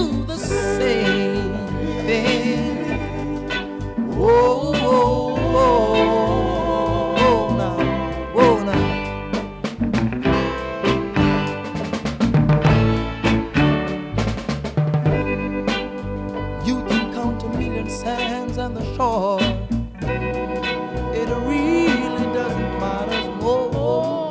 do the same thing. Oh, oh, oh, oh, now, oh, now. You can count a million sands on the shore. It really doesn't matter more.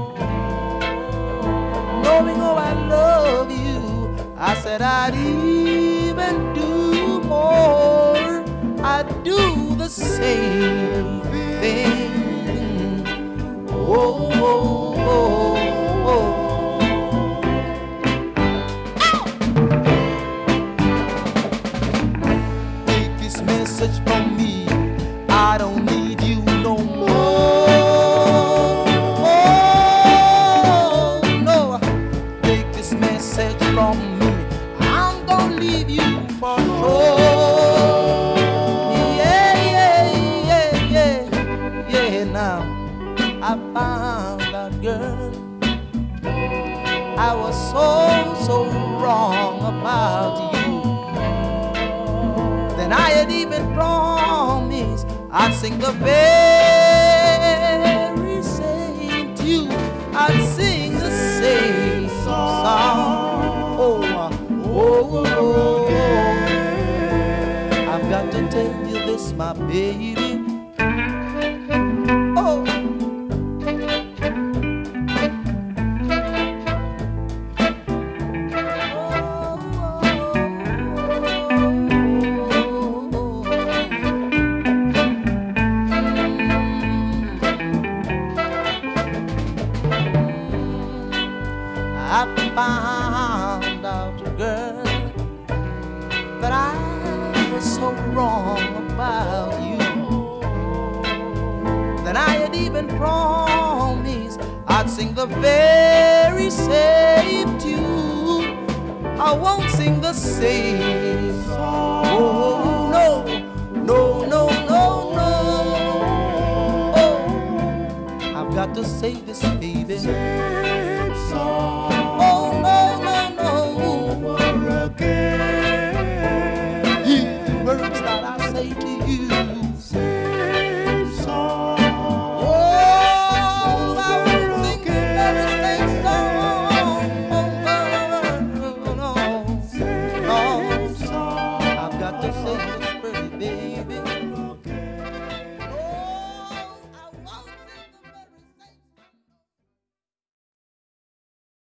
Knowing how I love you, I said I'd even do more. I'd do the same thing. Oh, oh, oh, oh. Take this message from me. I don't need you no more. Oh, no. Take this message from me. I'm gonna leave you for sure. Yeah, yeah, yeah, yeah, yeah. Now I found that girl. I was so wrong about you. Then I had even promised I'd sing the very same tune. I'd sing the same song. Oh, oh, oh. I've got to tell you this, my baby. Oh. I found out, girl, that I was so wrong about you. That I had even promised I'd sing the very same tune. I won't sing the same song. Oh, no, no, no, no, no. Oh, I've got to say this, baby.